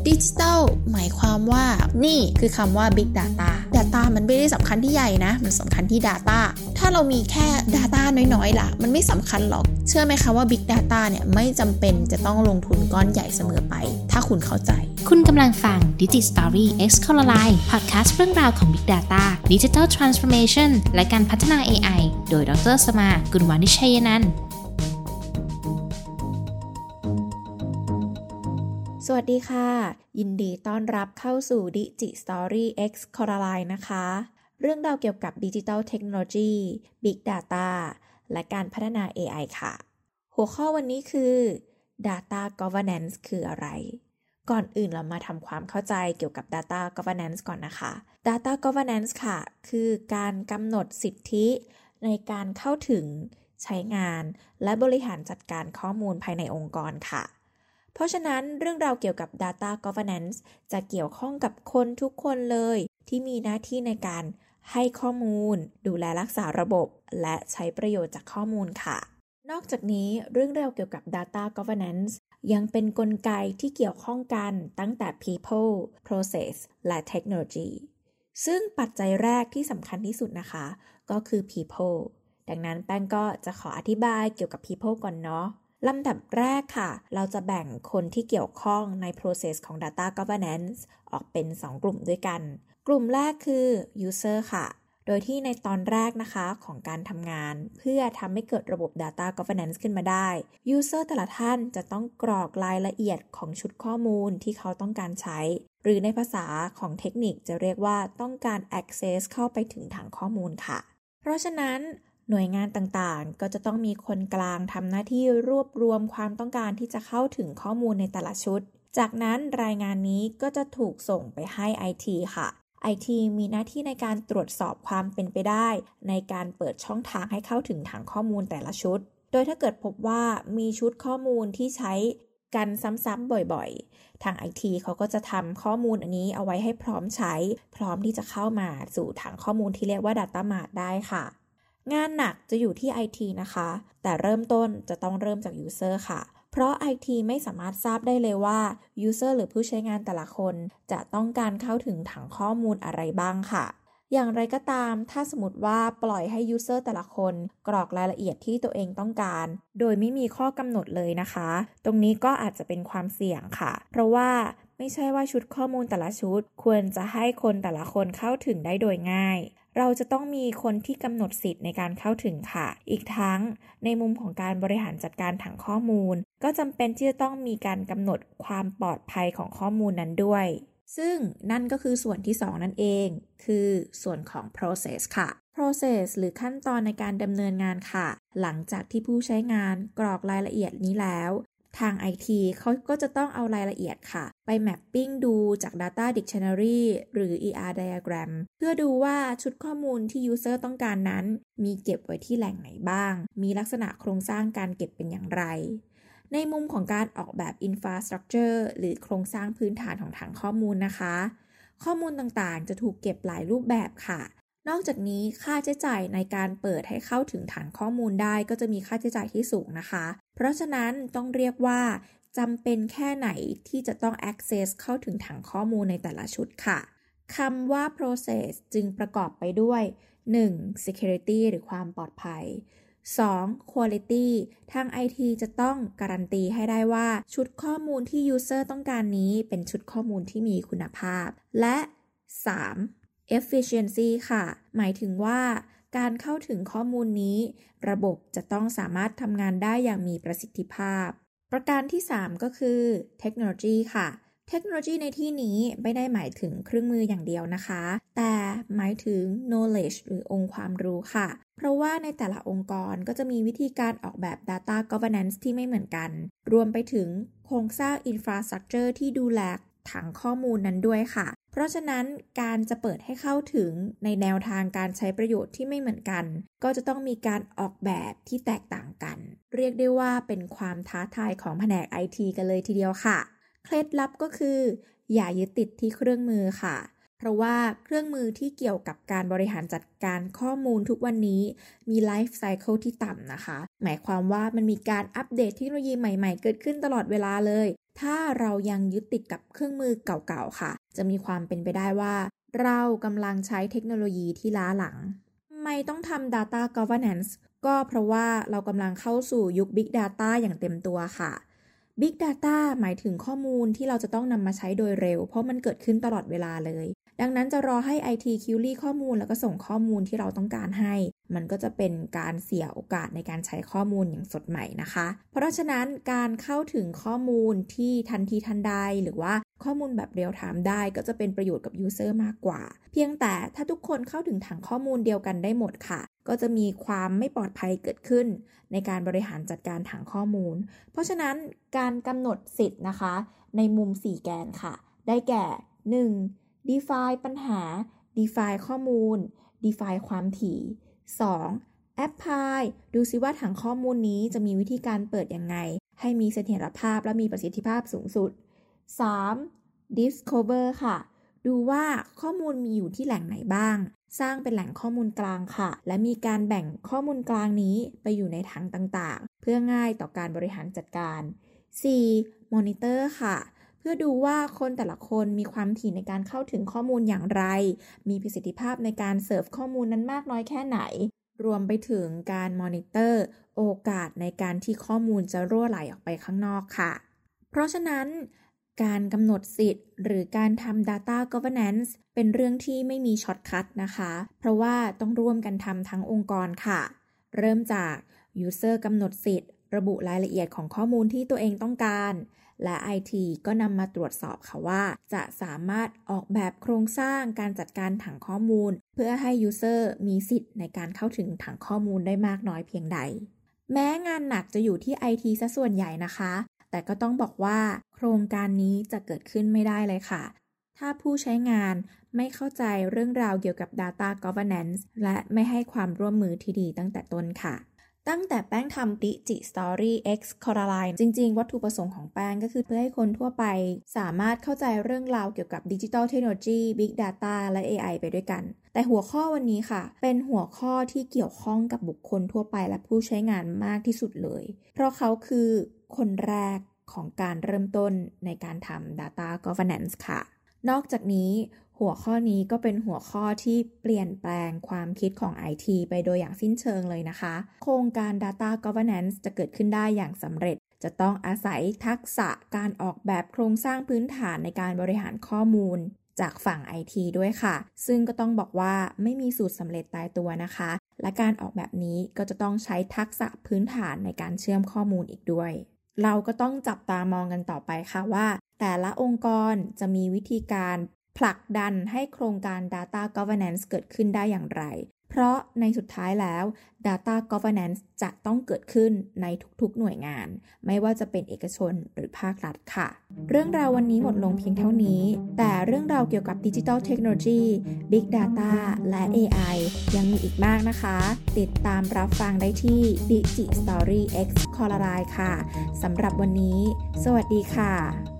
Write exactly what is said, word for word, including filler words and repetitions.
ดิจิทัลหมายความว่านี่คือคำว่า Big Data Data มันไม่ได้สำคัญที่ใหญ่นะมันสำคัญที่ Data ถ้าเรามีแค่ Data น้อยๆล่ะมันไม่สำคัญหรอกเชื่อไหมคะว่า Big Data เนี่ยไม่จำเป็นจะต้องลงทุนก้อนใหญ่เสมอไปถ้าคุณเข้าใจคุณกำลังฟัง Digital Story X Colorline Podcast เรื่องราวของ Big Data Digital Transformation และการพัฒนา เอ ไอ โดยดร.สมา กุลวานิชชัยนันท์สวัสดีค่ะยินดีต้อนรับเข้าสู่ Digital Story X Colorline นะคะเรื่องราวเกี่ยวกับ Digital Technology Big Data และการพัฒนา เอ ไอ ค่ะหัวข้อวันนี้คือ Data Governance คืออะไรก่อนอื่นเรามาทำความเข้าใจเกี่ยวกับ Data Governance ก่อนนะคะ Data Governance ค่ะคือการกำหนดสิทธิในการเข้าถึงใช้งานและบริหารจัดการข้อมูลภายในองค์กรค่ะเพราะฉะนั้นเรื่องราวเกี่ยวกับ Data Governance จะเกี่ยวข้องกับคนทุกคนเลยที่มีหน้าที่ในการให้ข้อมูลดูแลรักษาระบบและใช้ประโยชน์จากข้อมูลค่ะนอกจากนี้เรื่องราวเกี่ยวกับ Data Governance ยังเป็นกลไกที่เกี่ยวข้องกันตั้งแต่ People, Process และ Technology ซึ่งปัจจัยแรกที่สำคัญที่สุดนะคะก็คือ People ดังนั้นแป้งก็จะขออธิบายเกี่ยวกับ People ก่อนเนาะลำดับแรกค่ะเราจะแบ่งคนที่เกี่ยวข้องใน process ของ Data Governance ออกเป็นสองกลุ่มด้วยกันกลุ่มแรกคือ user ค่ะโดยที่ในตอนแรกนะคะของการทำงานเพื่อทำให้เกิดระบบ Data Governance ขึ้นมาได้ user แต่ละท่านจะต้องกรอกรายละเอียดของชุดข้อมูลที่เขาต้องการใช้หรือในภาษาของเทคนิคจะเรียกว่าต้องการ access เข้าไปถึงฐานข้อมูลค่ะเพราะฉะนั้นหน่วยงานต่างๆก็จะต้องมีคนกลางทำหน้าที่รวบรวมความต้องการที่จะเข้าถึงข้อมูลในแต่ละชุดจากนั้นรายงานนี้ก็จะถูกส่งไปให้ ไอ ที ค่ะ ไอ ที มีหน้าที่ในการตรวจสอบความเป็นไปได้ในการเปิดช่องทางให้เข้าถึงฐานข้อมูลแต่ละชุดโดยถ้าเกิดพบว่ามีชุดข้อมูลที่ใช้กันซ้ำๆบ่อยๆทาง ไอ ที เขาก็จะทำข้อมูลอันนี้เอาไว้ให้พร้อมใช้พร้อมที่จะเข้ามาสู่ฐานข้อมูลที่เรียกว่า Data Mart ได้ค่ะงานหนักจะอยู่ที่ ไอ ที นะคะแต่เริ่มต้นจะต้องเริ่มจาก User ค่ะเพราะ ไอ ที ไม่สามารถทราบได้เลยว่า User หรือผู้ใช้งานแต่ละคนจะต้องการเข้าถึงถังข้อมูลอะไรบ้างค่ะอย่างไรก็ตามถ้าสมมติว่าปล่อยให้ User แต่ละคนกรอกรายละเอียดที่ตัวเองต้องการโดยไม่มีข้อกำหนดเลยนะคะตรงนี้ก็อาจจะเป็นความเสี่ยงค่ะเพราะว่าไม่ใช่ว่าชุดข้อมูลแต่ละชุดควรจะให้คนแต่ละคนเข้าถึงได้โดยง่ายเราจะต้องมีคนที่กำหนดสิทธิ์ในการเข้าถึงค่ะอีกทั้งในมุมของการบริหารจัดการถังข้อมูลก็จำเป็นที่จะต้องมีการกำหนดความปลอดภัยของข้อมูลนั้นด้วยซึ่งนั่นก็คือส่วนที่สองนั่นเองคือส่วนของ process ค่ะ process หรือขั้นตอนในการดำเนินงานค่ะหลังจากที่ผู้ใช้งานกรอกรายละเอียดนี้แล้วทาง ไอ ที เขาก็จะต้องเอารายละเอียดค่ะไปแมปปิ้งดูจาก Data Dictionary หรือ อี อาร์ Diagram เพื่อดูว่าชุดข้อมูลที่ User ต้องการนั้นมีเก็บไว้ที่แหล่งไหนบ้างมีลักษณะโครงสร้างการเก็บเป็นอย่างไรในมุมของการออกแบบ Infrastructure หรือโครงสร้างพื้นฐานของถังข้อมูลนะคะข้อมูลต่างๆจะถูกเก็บหลายรูปแบบค่ะนอกจากนี้ค่าใช้จ่ายในการเปิดให้เข้าถึงฐานข้อมูลได้ก็จะมีค่าใช้จ่ายที่สูงนะคะเพราะฉะนั้นต้องเรียกว่าจำเป็นแค่ไหนที่จะต้อง access เข้าถึงฐานข้อมูลในแต่ละชุดค่ะคำว่า process จึงประกอบไปด้วย หนึ่ง security หรือความปลอดภัย สอง quality ทาง ไอ ที จะต้องการันตีให้ได้ว่าชุดข้อมูลที่ user ต้องการนี้เป็นชุดข้อมูลที่มีคุณภาพและสาม efficiency ค่ะหมายถึงว่าการเข้าถึงข้อมูลนี้ระบบจะต้องสามารถทำงานได้อย่างมีประสิทธิภาพประการที่สามก็คือเทคโนโลยีค่ะเทคโนโลยีในที่นี้ไม่ได้หมายถึงเครื่องมืออย่างเดียวนะคะแต่หมายถึง knowledge หรือองค์ความรู้ค่ะเพราะว่าในแต่ละองค์กรก็จะมีวิธีการออกแบบ data governance ที่ไม่เหมือนกันรวมไปถึงโครงสร้าง infrastructure ที่ดูแลถังข้อมูลนั้นด้วยค่ะเพราะฉะนั้นการจะเปิดให้เข้าถึงในแนวทางการใช้ประโยชน์ที่ไม่เหมือนกันก็จะต้องมีการออกแบบที่แตกต่างกันเรียกได้ว่าเป็นความท้าทายของแผนก ไอ ที กันเลยทีเดียวค่ะเคล็ดลับก็คืออย่ายึดติดที่เครื่องมือค่ะเพราะว่าเครื่องมือที่เกี่ยวกับการบริหารจัดการข้อมูลทุกวันนี้มีไลฟ์ไซเคิลที่ต่ำนะคะหมายความว่ามันมีการอัปเดตเทคโนโลยีใหม่ๆเกิดขึ้นตลอดเวลาเลยถ้าเรายังยึดติดกับเครื่องมือเก่าๆค่ะจะมีความเป็นไปได้ว่าเรากำลังใช้เทคโนโลยีที่ล้าหลังทำไมต้องทำ Data Governance ก็เพราะว่าเรากำลังเข้าสู่ยุค Big Data อย่างเต็มตัวค่ะ Big Data หมายถึงข้อมูลที่เราจะต้องนำมาใช้โดยเร็วเพราะมันเกิดขึ้นตลอดเวลาเลยดังนั้นจะรอให้ ไอ ที query ข้อมูลแล้วก็ส่งข้อมูลที่เราต้องการให้มันก็จะเป็นการเสียโอกาสในการใช้ข้อมูลอย่างสดใหม่นะคะเพราะฉะนั้นการเข้าถึงข้อมูลที่ทันทีทันใดหรือว่าข้อมูลแบบเรียลไทม์ได้ก็จะเป็นประโยชน์กับยูเซอร์มากกว่าเพียงแต่ถ้าทุกคนเข้าถึงถังข้อมูลเดียวกันได้หมดค่ะก็จะมีความไม่ปลอดภัยเกิดขึ้นในการบริหารจัดการถังข้อมูลเพราะฉะนั้นการกำหนดสิทธิ์นะคะในมุมสี่แกนค่ะได้แก่ หนึ่งdefine ปัญหา define ข้อมูล define ความถี่ สอง apply ดูซิว่าถังข้อมูลนี้จะมีวิธีการเปิดยังไงให้มีเสถียรภาพและมีประสิทธิภาพสูงสุด สาม discover ค่ะดูว่าข้อมูลมีอยู่ที่แหล่งไหนบ้างสร้างเป็นแหล่งข้อมูลกลางค่ะและมีการแบ่งข้อมูลกลางนี้ไปอยู่ในถังต่างๆเพื่อง่ายต่อการบริหารจัดการ สี่ monitor ค่ะเพื่อดูว่าคนแต่ละคนมีความถี่ในการเข้าถึงข้อมูลอย่างไรมีประสิทธิภาพในการเสิร์ฟข้อมูลนั้นมากน้อยแค่ไหนรวมไปถึงการมอนิเตอร์โอกาสในการที่ข้อมูลจะรั่วไหลออกไปข้างนอกค่ะเพราะฉะนั้นการกำหนดสิทธิ์หรือการทำ Data Governance เป็นเรื่องที่ไม่มีช็อตคัทนะคะเพราะว่าต้องร่วมกันทำทั้งองค์กรค่ะเริ่มจาก User กำหนดสิทธิ์ระบุรายละเอียดของข้อมูลที่ตัวเองต้องการและ ไอ ที ก็นำมาตรวจสอบค่ะว่าจะสามารถออกแบบโครงสร้างการจัดการถังข้อมูลเพื่อให้ User มีสิทธิ์ในการเข้าถึงถังข้อมูลได้มากน้อยเพียงใดแม้งานหนักจะอยู่ที่ ไอ ที ซะส่วนใหญ่นะคะแต่ก็ต้องบอกว่าโครงการนี้จะเกิดขึ้นไม่ได้เลยค่ะถ้าผู้ใช้งานไม่เข้าใจเรื่องราวเกี่ยวกับ Data Governance และไม่ให้ความร่วมมือที่ดีตั้งแต่ต้นค่ะตั้งแต่แป้งทำ Digi Story X Coraline จริงๆวัตถุประสงค์ของแป้งก็คือเพื่อให้คนทั่วไปสามารถเข้าใจเรื่องราวเกี่ยวกับ Digital Technology Big Data และ เอ ไอ ไปด้วยกันแต่หัวข้อวันนี้ค่ะเป็นหัวข้อที่เกี่ยวข้องกับบุคคลทั่วไปและผู้ใช้งานมากที่สุดเลยเพราะเขาคือคนแรกของการเริ่มต้นในการทำ Data Governance ค่ะนอกจากนี้หัวข้อนี้ก็เป็นหัวข้อที่เปลี่ยนแปลงความคิดของ ไอ ที ไปโดยอย่างสิ้นเชิงเลยนะคะโครงการ Data Governance จะเกิดขึ้นได้อย่างสำเร็จจะต้องอาศัยทักษะการออกแบบโครงสร้างพื้นฐานในการบริหารข้อมูลจากฝั่ง ไอ ที ด้วยค่ะซึ่งก็ต้องบอกว่าไม่มีสูตรสำเร็จตายตัวนะคะและการออกแบบนี้ก็จะต้องใช้ทักษะพื้นฐานในการเชื่อมข้อมูลอีกด้วยเราก็ต้องจับตามองกันต่อไปค่ะว่าแต่ละองค์กรจะมีวิธีการผลักดันให้โครงการ Data Governance เกิดขึ้นได้อย่างไรเพราะในสุดท้ายแล้ว Data Governance จะต้องเกิดขึ้นในทุกๆหน่วยงานไม่ว่าจะเป็นเอกชนหรือภาครัฐค่ะเรื่องราววันนี้หมดลงเพียงเท่านี้แต่เรื่องราวเกี่ยวกับ Digital Technology Big Data และ เอ ไอ ยังมีอีกมากนะคะติดตามรับฟังได้ที่ Digi Story X Coraline ค่ะสำหรับวันนี้สวัสดีค่ะ